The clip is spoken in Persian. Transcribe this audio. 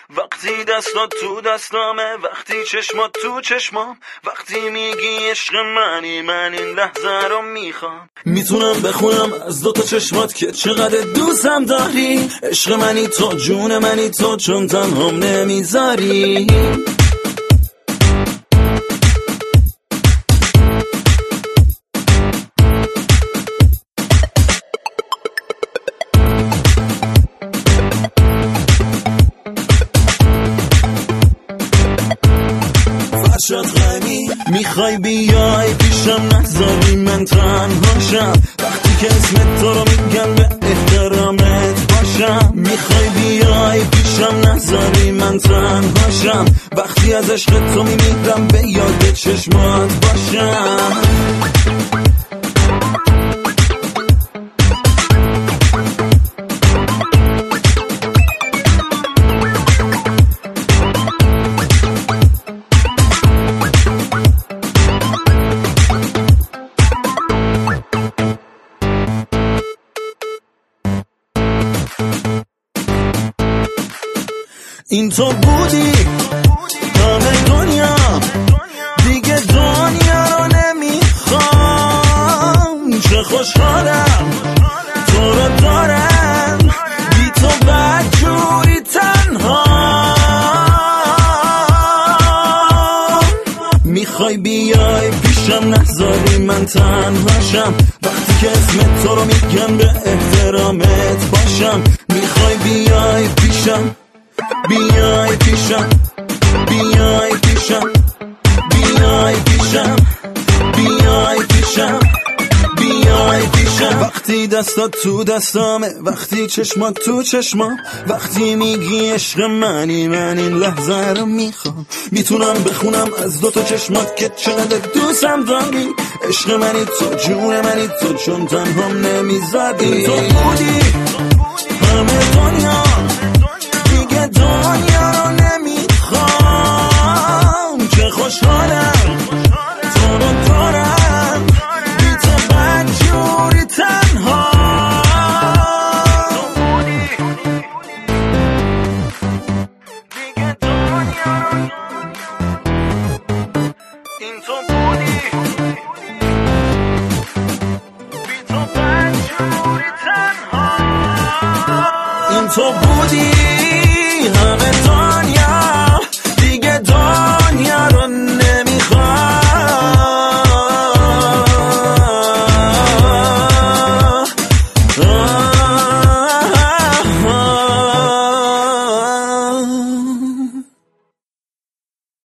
وقتی دستات تو دستامه، وقتی چشمات تو چشمام، وقتی میگی عشق منی، من این لحظه رو میخوام. میتونم بخونم از دوتا چشمات که چقدر دوستم داری. عشق منی تو، جون منی تو، چون تنهام نمیذاری. میخوای بیای پیشم، نذاری من تنهاشم. وقتی که اسمت تو رو میگم به احترامت باشم. میخوای بیای پیشم، نذاری من تنهاشم. وقتی از عشق تو میمیرم به یاد چشمات باشم. این تو بودی همه دنیا، دیگه دنیا رو نمیخوام. چه خوشحالم تو رو دارم، بی تو بدجوری تنها. میخوای بیای پیشم، نذاری من تنهاشم. وقتی که اسم تو رو میگم به احترامت باشم. میخوای بیای پیشم، بیای پیشم، بیای پیشم، بیای پیشم، بیای پیشم، بیای پیشم. وقتی دستات تو دستامه، وقتی چشمات تو چشمام، وقتی میگی عشق منی، من این لحظه رو میخوام. میتونم بخونم از دوتا چشمات که چقدر دوستم داری. عشق منی تو، جون منی تو، چون تنهام نمیذاری. تو بودی همه